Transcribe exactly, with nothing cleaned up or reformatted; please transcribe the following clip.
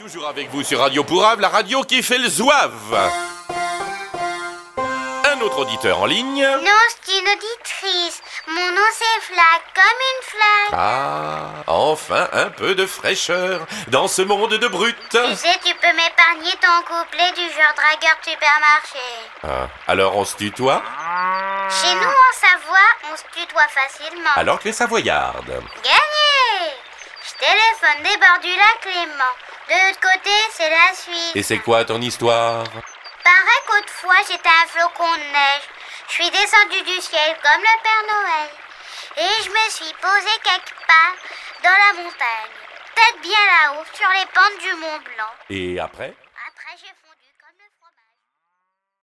Toujours avec vous sur Radio Pourrave, la radio qui fait le zouave. Un autre auditeur en ligne. Non, c'est une auditrice. Mon nom c'est Flag, comme une flag. Ah, enfin un peu de fraîcheur dans ce monde de brutes. Tu sais, tu peux m'épargner ton couplet du genre dragueur de supermarché. Ah, alors on se tutoie? Chez nous, en Savoie, on se tutoie facilement. Alors que les Savoyardes. Gagné! Je téléphone des bords du lac Léman. De l'autre côté, c'est la Suisse. Et c'est quoi ton histoire? Paraît qu'autrefois, j'étais un flocon de neige. Je suis descendu du ciel comme le Père Noël. Et je me suis posé quelque part dans la montagne. Peut-être bien là-haut, sur les pentes du Mont Blanc. Et après?